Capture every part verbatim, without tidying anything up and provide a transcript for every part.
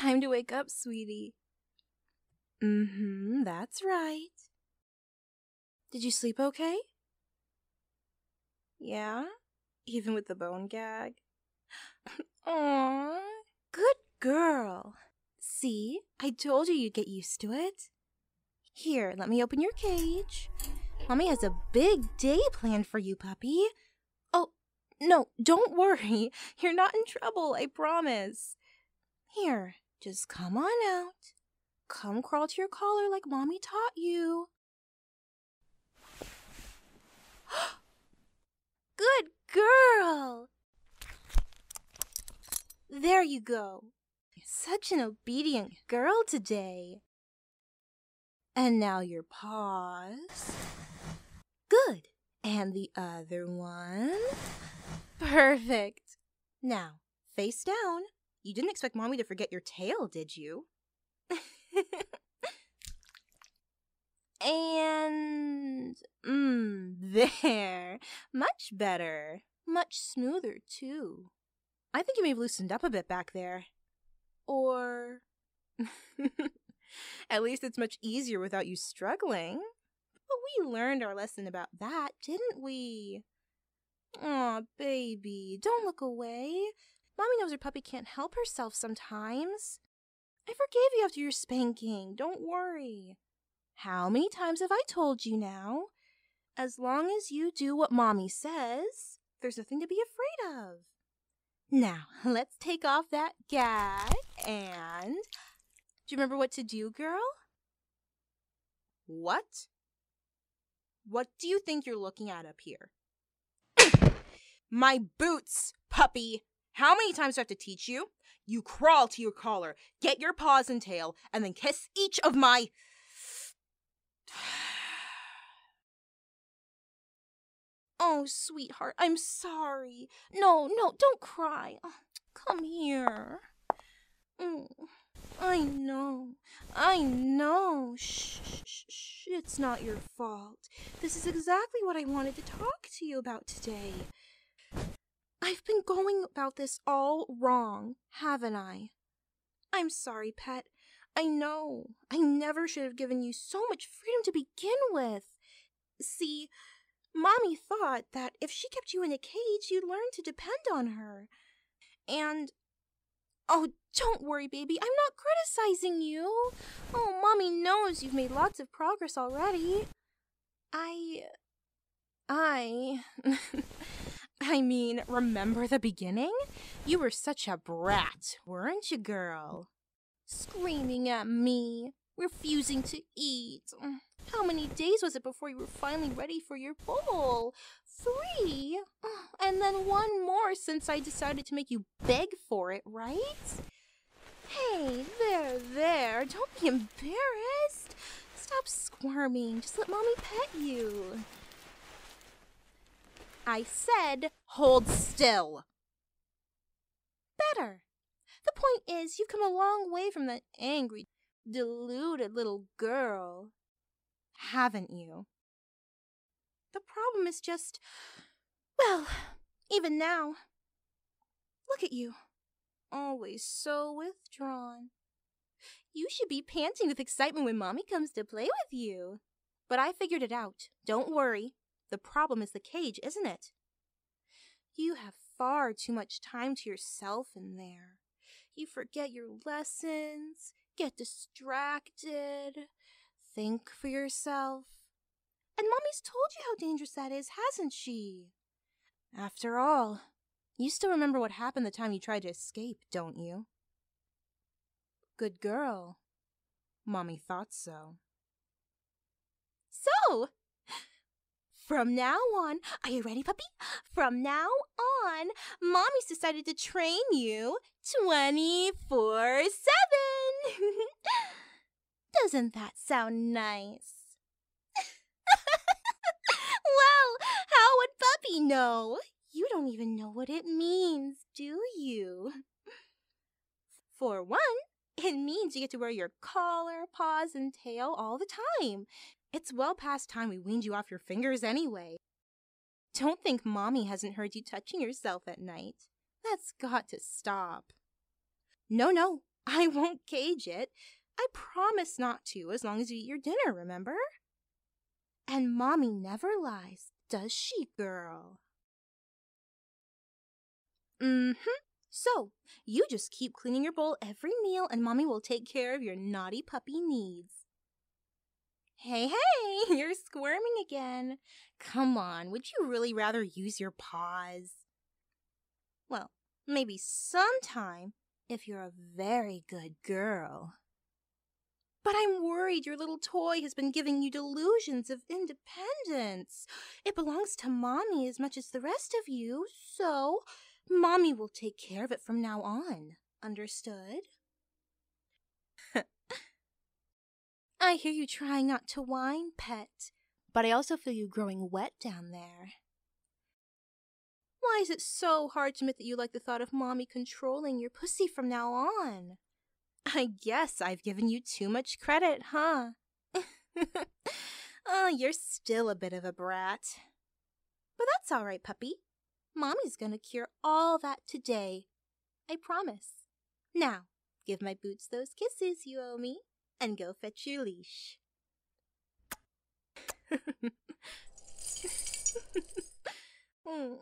time to wake up, sweetie. Mm-hmm, that's right. Did you sleep okay? Yeah? Even with the bone gag? Aww, good girl. See, I told you you'd get used to it. Here, let me open your cage. Mommy has a big day planned for you, puppy. Oh, no, don't worry. You're not in trouble, I promise. Here, just come on out. Come crawl to your collar like Mommy taught you. Good girl! There you go. You're such an obedient girl today. And now your paws. Good. And the other one. Perfect. Now, face down. You didn't expect Mommy to forget your tail, did you? And... Mmm, there. Much better. Much smoother, too. I think you may have loosened up a bit back there. Or... At least it's much easier without you struggling. But we learned our lesson about that, didn't we? Aw, baby, don't look away. Mommy knows her puppy can't help herself sometimes. I forgave you after your spanking, don't worry. How many times have I told you now? As long as you do what Mommy says, there's nothing to be afraid of. Now, let's take off that gag and... Do you remember what to do, girl? What? What do you think you're looking at up here? My boots, puppy! How many times do I have to teach you? You crawl to your collar, get your paws and tail, and then kiss each of my... Oh, sweetheart, I'm sorry. No, no, don't cry. Oh, come here. Mm, I know, I know. Shh, shh, shh, it's not your fault. This is exactly what I wanted to talk to you about today. I've been going about this all wrong, haven't I? I'm sorry, pet. I know. I never should have given you so much freedom to begin with. See, Mommy thought that if she kept you in a cage, you'd learn to depend on her. And, oh, don't worry, baby. I'm not criticizing you. Oh, Mommy knows you've made lots of progress already. I... I... I mean, remember the beginning? You were such a brat, weren't you, girl? Screaming at me, refusing to eat. How many days was it before you were finally ready for your bowl? Three? And then one more since I decided to make you beg for it, right? Hey, there, there. Don't be embarrassed. Stop squirming. Just let Mommy pet you. I said, hold still. Better. The point is, you've come a long way from that angry, deluded little girl. Haven't you? The problem is just, well, even now, look at you. Always so withdrawn. You should be panting with excitement when Mommy comes to play with you. But I figured it out. Don't worry. The problem is the cage, isn't it? You have far too much time to yourself in there. You forget your lessons, get distracted, think for yourself. And Mommy's told you how dangerous that is, hasn't she? After all, you still remember what happened the time you tried to escape, don't you? Good girl. Mommy thought so. So... From now on, are you ready, puppy? From now on, Mommy's decided to train you twenty-four seven. Doesn't that sound nice? Well, how would Puppy know? You don't even know what it means, do you? For one, it means you get to wear your collar, paws, and tail all the time. It's well past time we weaned you off your fingers anyway. Don't think Mommy hasn't heard you touching yourself at night. That's got to stop. No, no, I won't cage it. I promise not to as long as you eat your dinner, remember? And Mommy never lies, does she, girl? Mm-hmm. So, you just keep cleaning your bowl every meal and Mommy will take care of your naughty puppy needs. Hey, hey, you're squirming again. Come on, would you really rather use your paws? Well, maybe sometime if you're a very good girl. But I'm worried your little toy has been giving you delusions of independence. It belongs to Mommy as much as the rest of you, so Mommy will take care of it from now on. Understood? I hear you trying not to whine, pet, but I also feel you growing wet down there. Why is it so hard to admit that you like the thought of Mommy controlling your pussy from now on? I guess I've given you too much credit, huh? Oh, you're still a bit of a brat. But that's all right, puppy. Mommy's gonna cure all that today. I promise. Now, give my boots those kisses you owe me, and go fetch your leash. Mm.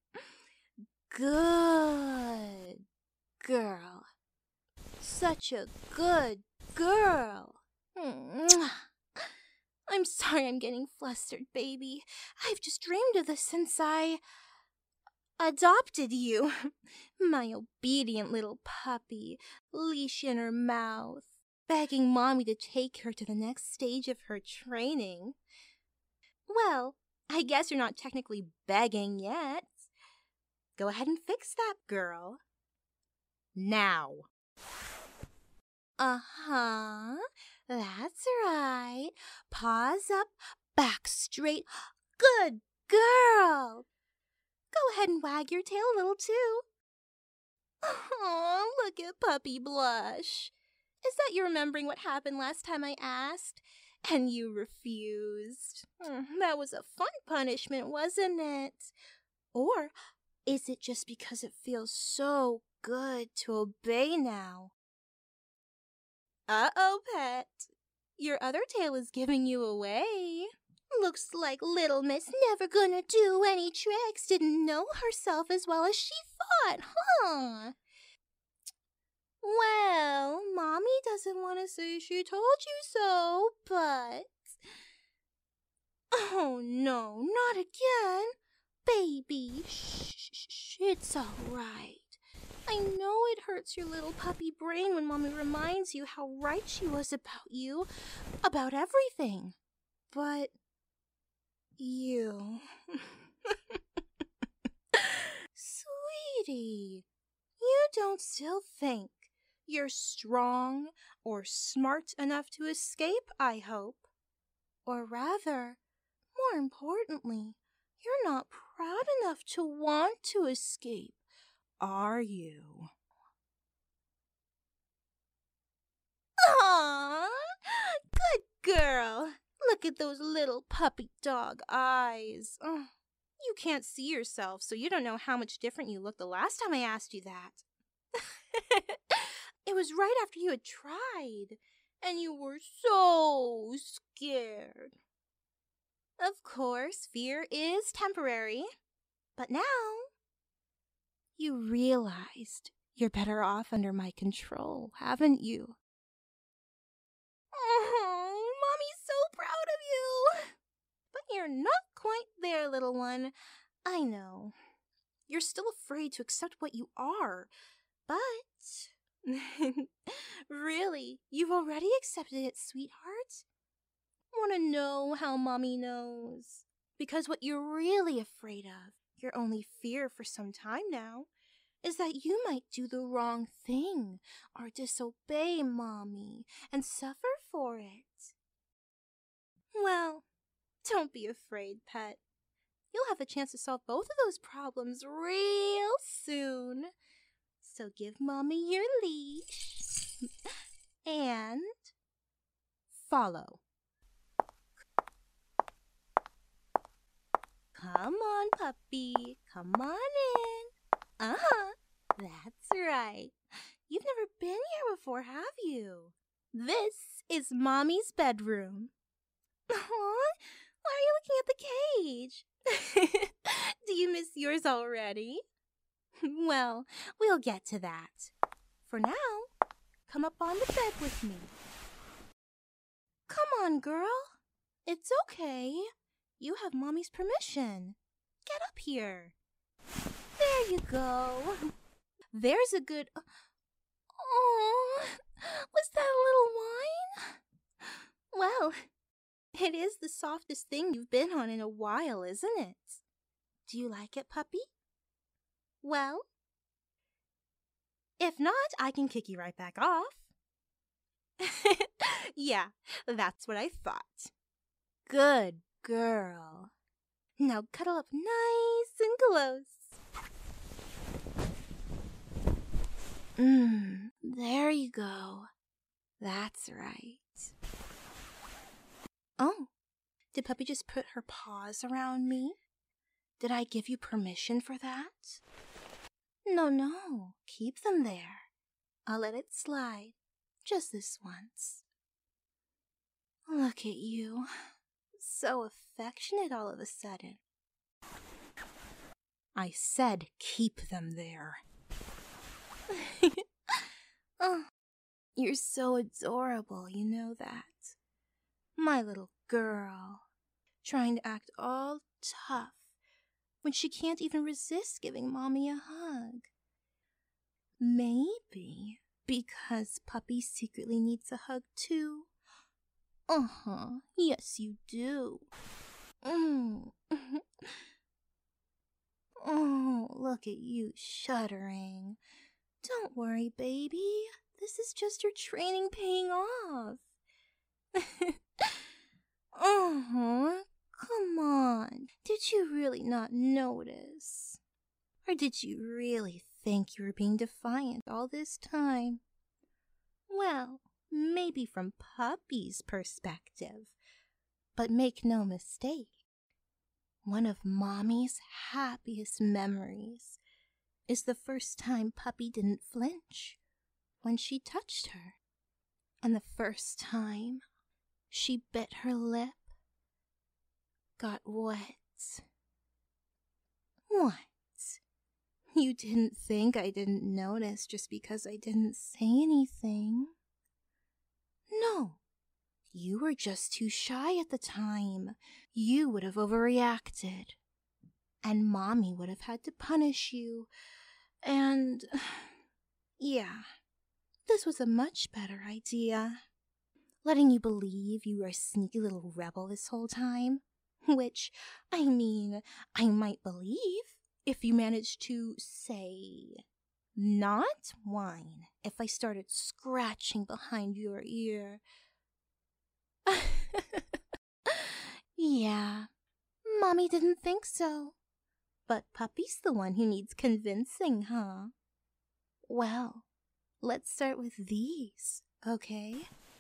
Good girl. Such a good girl. Mwah. I'm sorry I'm getting flustered, baby. I've just dreamed of this since I adopted you. My obedient little puppy, leash in her mouth, begging Mommy to take her to the next stage of her training. Well, I guess you're not technically begging yet. Go ahead and fix that, girl. Now. Uh-huh. That's right. Paws up, back straight. Good girl. Go ahead and wag your tail a little, too. Oh, look at Puppy blush. Is that you remembering what happened last time I asked? And you refused. That was a fun punishment, wasn't it? Or is it just because it feels so good to obey now? Uh-oh, pet. Your other tail is giving you away. Looks like little Miss Never Gonna Do Any Tricks didn't know herself as well as she thought, huh? Well, Mommy doesn't want to say she told you so, but... Oh, no, not again. Baby, shh, shh, shh, it's all right. I know it hurts your little puppy brain when Mommy reminds you how right she was about you, about everything. But you... Sweetie, you don't still think you're strong or smart enough to escape, I hope. Or rather, more importantly, you're not proud enough to want to escape, are you? Aww, good girl. Look at those little puppy dog eyes. Oh, you can't see yourself, so you don't know how much different you looked the last time I asked you that. It was right after you had tried, and you were so scared. Of course, fear is temporary, but now you realized you're better off under my control, haven't you? Oh, Mommy's so proud of you. But you're not quite there, little one. I know. You're still afraid to accept what you are, but... Really, you've already accepted it, sweetheart. Want to know how Mommy knows? Because what you're really afraid of, your only fear for some time now, is that you might do the wrong thing or disobey Mommy and suffer for it. Well, don't be afraid, pet. You'll have the chance to solve both of those problems real soon. So give Mommy your leash and follow. Come on, puppy. Come on in. Uh-huh. That's right. You've never been here before, have you? This is Mommy's bedroom. Aw, why are you looking at the cage? Do you miss yours already? Well, we'll get to that. For now, come up on the bed with me. Come on, girl. It's okay. You have Mommy's permission. Get up here. There you go. There's a good... Oh, was that a little wine? Well, it is the softest thing you've been on in a while, isn't it? Do you like it, puppy? Well, if not, I can kick you right back off. Yeah, that's what I thought. Good girl. Now cuddle up nice and close. Mmm, there you go. That's right. Oh, did Puppy just put her paws around me? Did I give you permission for that? No, no, keep them there. I'll let it slide, just this once. Look at you, so affectionate all of a sudden. I said keep them there. Oh, you're so adorable, you know that. My little girl, trying to act all tough when she can't even resist giving Mommy a hug. Maybe because Puppy secretly needs a hug too. Uh-huh, yes you do. Mm. Oh, look at you shuddering. Don't worry, baby. This is just your training paying off. Uh-huh. Come on. Did you really not notice? Or did you really think you were being defiant all this time? Well, maybe from Puppy's perspective. But make no mistake. One of Mommy's happiest memories is the first time Puppy didn't flinch when she touched her. And the first time she bit her lip, got wet. What? You didn't think I didn't notice just because I didn't say anything? No, you were just too shy at the time. You would have overreacted. And Mommy would have had to punish you. And, yeah, this was a much better idea. Letting you believe you were a sneaky little rebel this whole time. Which, I mean, I might believe if you managed to, say, not whine if I started scratching behind your ear. Yeah, Mommy didn't think so. But Puppy's the one who needs convincing, huh? Well, let's start with these, okay?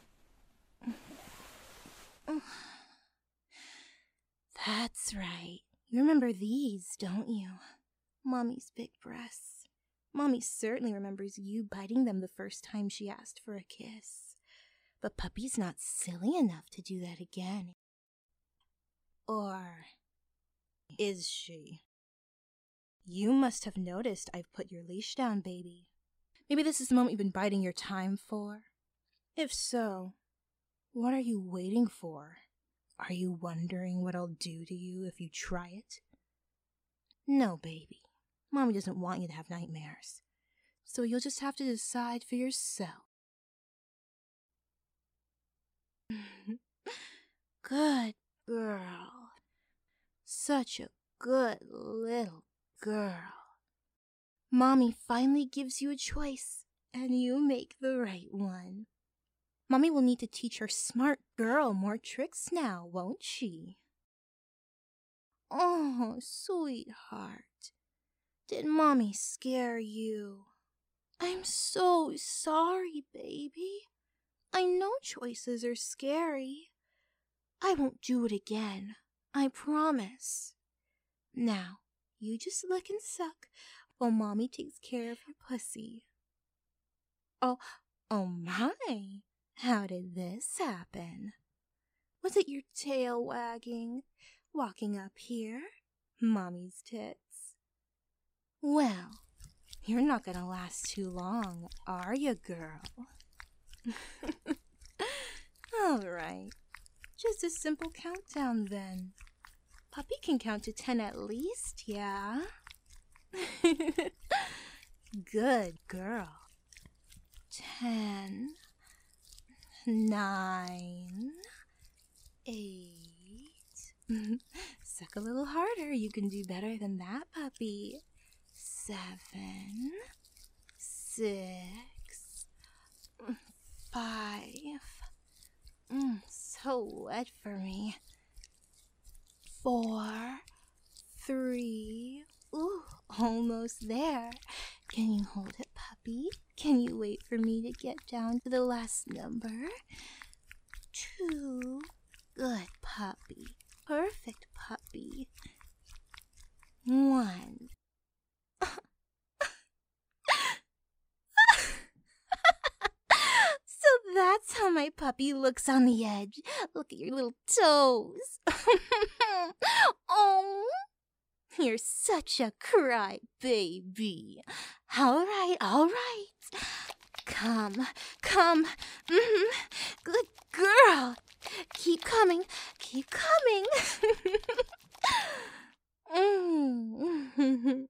That's right. You remember these, don't you? Mommy's big breasts. Mommy certainly remembers you biting them the first time she asked for a kiss. But Puppy's not silly enough to do that again. Or is she? You must have noticed I've put your leash down, baby. Maybe this is the moment you've been biding your time for? If so, what are you waiting for? Are you wondering what I'll do to you if you try it? No, baby. Mommy doesn't want you to have nightmares. So you'll just have to decide for yourself. Good girl. Such a good little girl. Mommy finally gives you a choice, and you make the right one. Mommy will need to teach her smart girl more tricks now, won't she? Oh, sweetheart. Did Mommy scare you? I'm so sorry, baby. I know choices are scary. I won't do it again. I promise. Now, you just lick and suck while Mommy takes care of your pussy. Oh, oh my. How did this happen? Was it your tail wagging, walking up here? Mommy's tits. Well, you're not gonna last too long, are you, girl? All right. Just a simple countdown then. Puppy can count to ten at least, yeah? Good girl. Ten, nine, eight. Suck a little harder. You can do better than that, puppy. Seven, six, five. Mm, so wet for me. Four, three. Ooh, almost there. Can you hold it, puppy? Can you wait for me to get down to the last number? Two. Good puppy. Perfect puppy. One. So that's how my puppy looks on the edge. Look at your little toes. Oh, you're such a cry baby. All right, all right. Come, come. Mm-hmm. Good girl. Keep coming, keep coming. mm.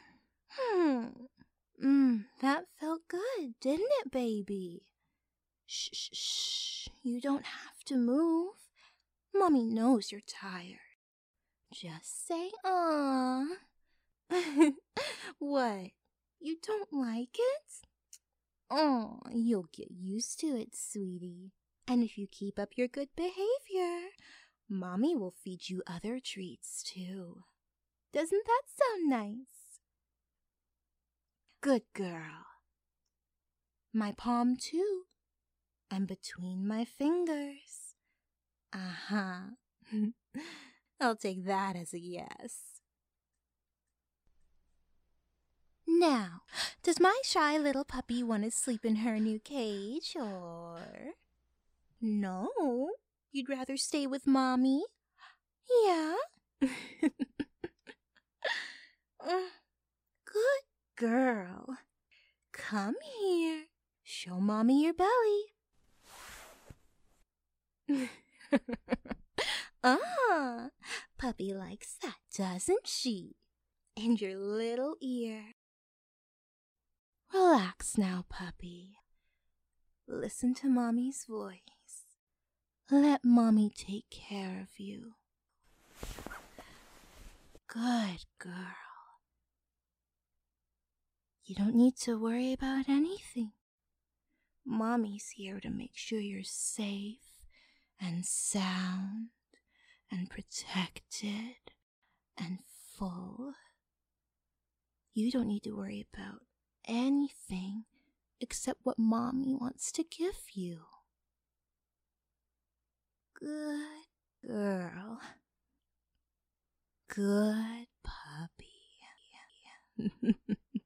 mm, that felt good, didn't it, baby? Shh, shh, shh. You don't have to move. Mommy knows you're tired. Just say, "Aw." What? You don't like it? Oh, you'll get used to it, sweetie. And if you keep up your good behavior, Mommy will feed you other treats, too. Doesn't that sound nice? Good girl. My palm, too. And between my fingers. Uh-huh. I'll take that as a yes. Now, does my shy little puppy want to sleep in her new cage, or... No? You'd rather stay with Mommy? Yeah? Good girl. Come here. Show Mommy your belly. Ah, puppy likes that, doesn't she? And your little ear. Relax now, puppy. Listen to Mommy's voice. Let Mommy take care of you. Good girl. You don't need to worry about anything. Mommy's here to make sure you're safe and sound and protected and full. You don't need to worry about anything except what Mommy wants to give you. Good girl. Good puppy.